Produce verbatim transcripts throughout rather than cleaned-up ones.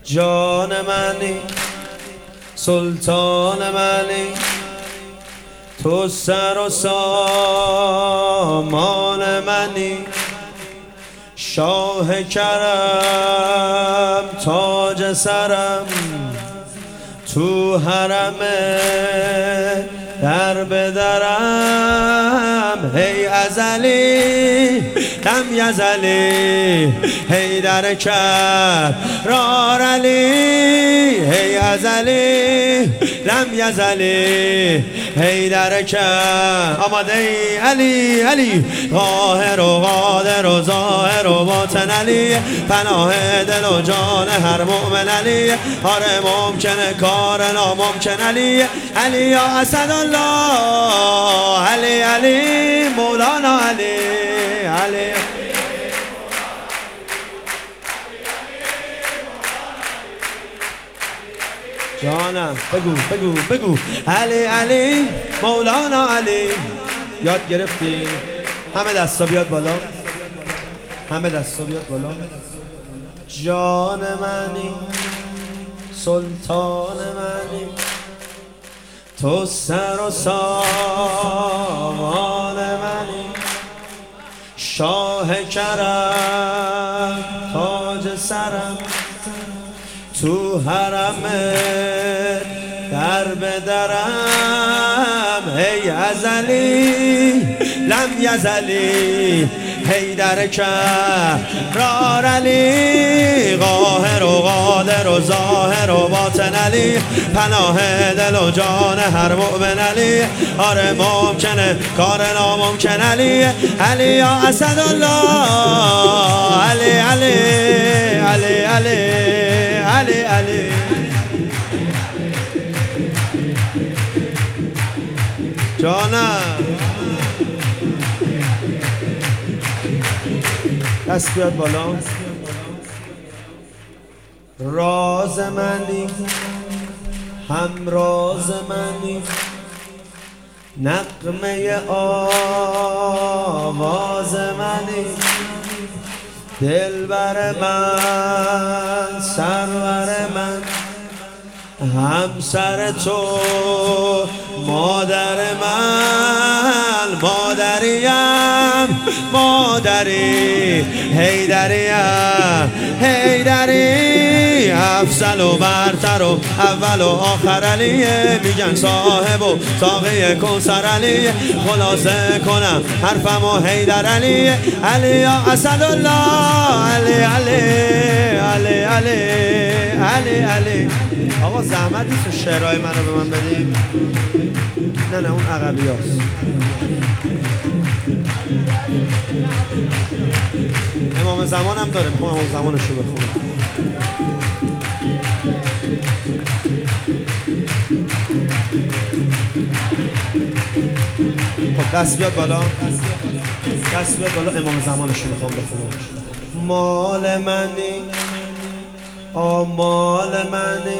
جان منی سلطان منی، تو سر و سامان منی، شاه کرم تاج سرم، تو حرم در بدرم. هی ازلی لم یزلی هی در کرار علی، هی ازلی لم یزلی هی در کر. آماده ای علی علی، قاهر و قادر و ظاهر و باطن علی، پناه دل و جان هر مؤمن علی. آره ممکنه کار ناممکن علی، علی یا اسدالله، علی علی مولانا علی علی. جانم بگو بگو بگو علی علی مولانا علی. یاد گرفتی؟ همه دستا بیاد بالا، همه دستا بیاد بالا. جان منی سلطان منی، تو سر و سامان منی، شاه کرم تاج سرم، تو حرم در بدرم. هی ازلی لم یزلی هی در کرار علی، قاهر و قادر و ظاهر و باطن علی، پناه دل و جان هر مؤمن علی. آره ممکنه کار ناممکن علی، علی یا اسدالله، علی علی علی علی علی علی. جانم دست بیاد بالا. راز منی همراز منی، نغمه آواز منی، دلبر من سرور من، همسر تو مادر من، مادریم مادری، حیدریم حیدری، افضل و برتر و اول و آخر علیه، میگن صاحب و ساقی کوثر علیه. خلاصه کنم حرفم و حیدر علیه، علی یا اسدالله، علی علی علی علی علی علی. آقا زحمت نیست شعرهای من رو به من بدیم؟ نه نه اون عقبی هست. امام زمان هم داره، میخوام امام زمانش رو بخونم. خب دست بیاد بالا، دست بیاد بالا. امام زمانش رو میخوام بخونم. مال منی آمال منی،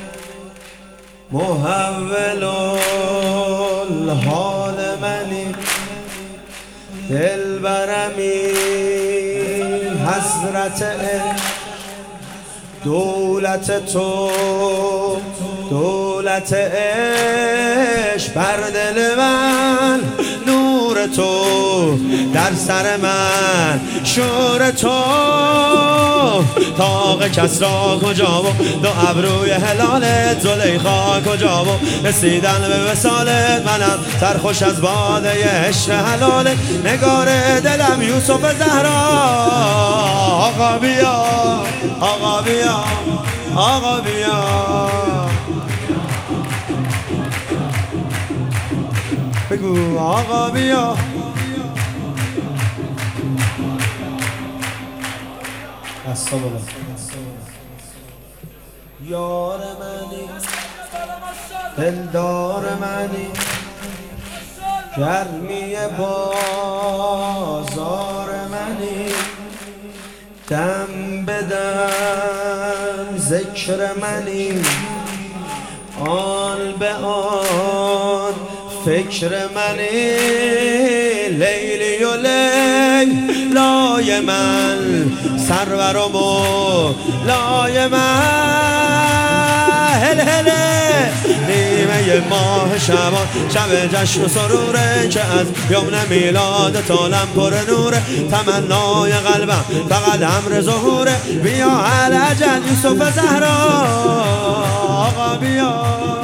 محول الحال منی، دلبرمی حضرت عشق، دولت تو دولت عشق، بر دل من نور تو، در سر من شور تو. طاق کسرا کجا و دو ابروی هلالت، زلیخا کجا و رسیدن به وصالت، منم سرخوش از باده عشق حلالت. نگار دلم یوسف زهرا، آقا بیا آقا بیا آقا بیا. بگو آقا بیا. دستا بالا. یار منی دلدار منی، گرمی بازار منی، دم بدم ذکر منی، آن به آن فکر منی، لیلی و لیلای من، سرور و مولای من. ماه شبان، شب جشن و سروره که از یوم میلاد تالم پر نوره. تمنای قلبم فقط امر ظهوره، بیا اهل اجل یوسف زهرا آقا بیا.